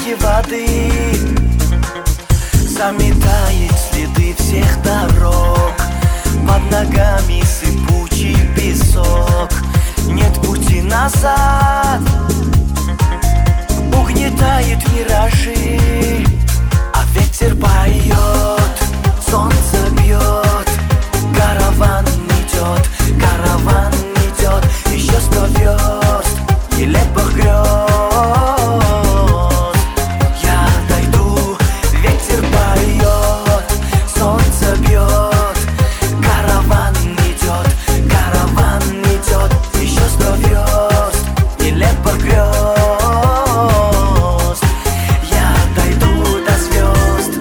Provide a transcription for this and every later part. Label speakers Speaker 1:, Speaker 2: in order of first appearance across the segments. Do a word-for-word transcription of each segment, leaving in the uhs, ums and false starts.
Speaker 1: потоки воды заметает следы всех дорог. Под ногами сыпучий песок, нет пути назад. Угнетает миражи, а ветер поет, солнце бьет. Караван идет, караван идет, еще сто верст нелепых грез. Я дойду, ветер поет, солнце бьет. Караван идет, караван идет, еще сто верст нелепых грез. Я дойду до звезд.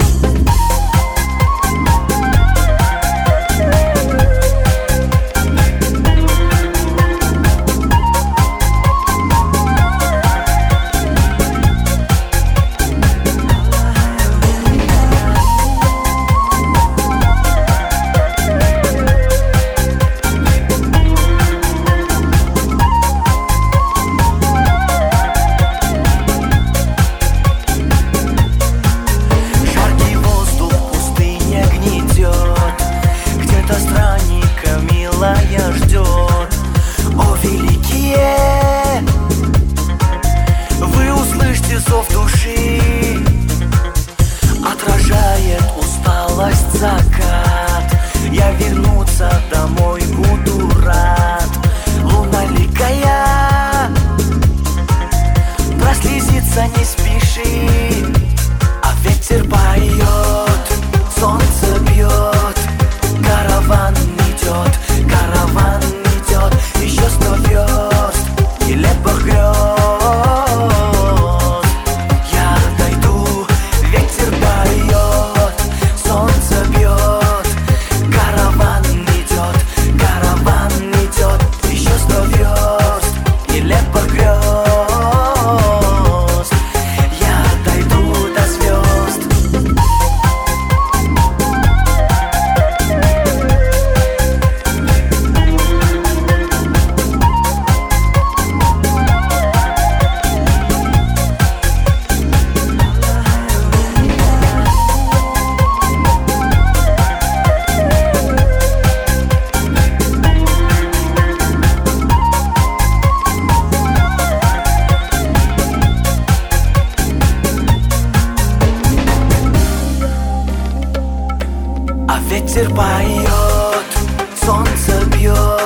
Speaker 1: Милая ждет, о великие, вы услышьте зов души. Отражает усталость закат, я вернуться домой буду рад. Луналикая, прослезиться не спеши, а ветер поет, солнце бьет. Караван идет, караван идет, еще сто верст нелепых грез. Я дойду, ветер поет, солнце бьет. Караван идет, караван идет, еще сто верст нелепых грез. Я дойду до звезд. А ветер поет, солнце бьет.